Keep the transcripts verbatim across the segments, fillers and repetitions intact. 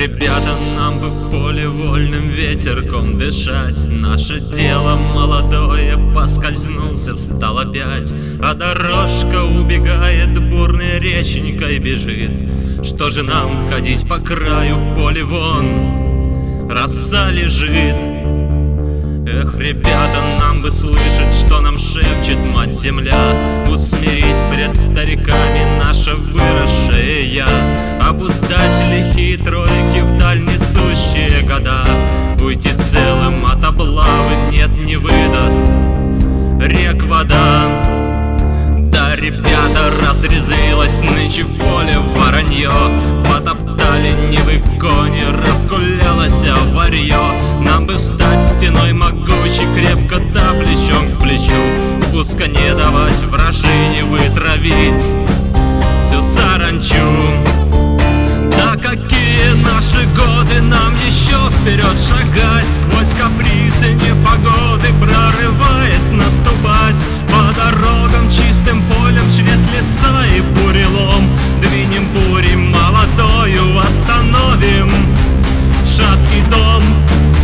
ребята, нам бы в поле вольным ветерком дышать. Наше тело молодое поскользнулся, встал опять, а дорожка убегает, бурной реченькой бежит. Что же нам ходить по краю в поле вон? Роса лежит. Эх, ребята, нам бы слышать, что нам шепчет мать-земля, усмирить пред стариками наше выросшее я, обуздать лихие тройки вдаль несущие года, уйти целым от облавы нет, не выдаст рек вода. Да, ребята, разрезилось нынче в поле воронье, потоптали нивы кони, раскулялось варье. Нам бы встать стеной могучей, крепко да плечом к плечу, спуска не давать, вражине вытравить всю саранчу. Да какие наши годы, нам еще вперед шагать, сквозь капризы непогоды прорываясь наступать, по дорогам чистым полем через леса и бурелом двинем бурей молодою, остановим шаткий дом.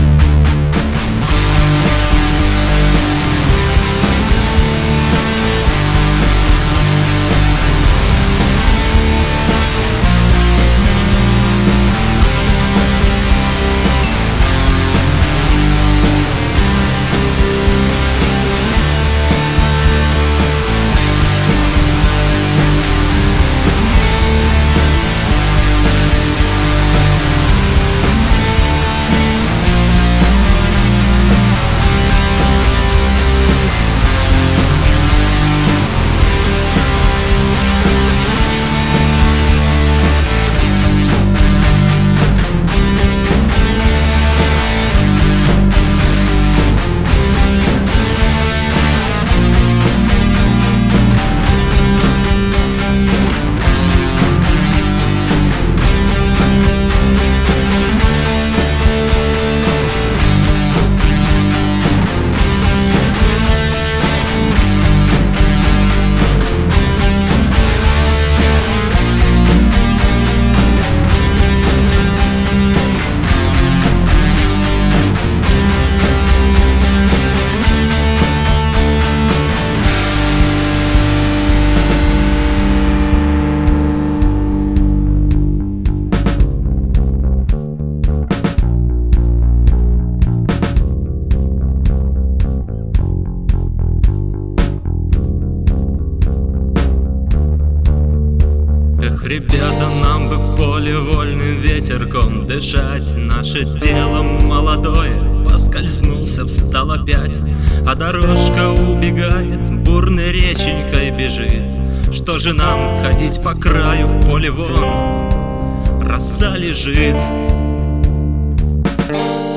Ребята, нам бы в поле вольным ветерком дышать. Наше тело молодое поскользнулся, встал опять, а дорожка убегает, бурной реченькой бежит. Что же нам ходить по краю в поле вон? Роса лежит.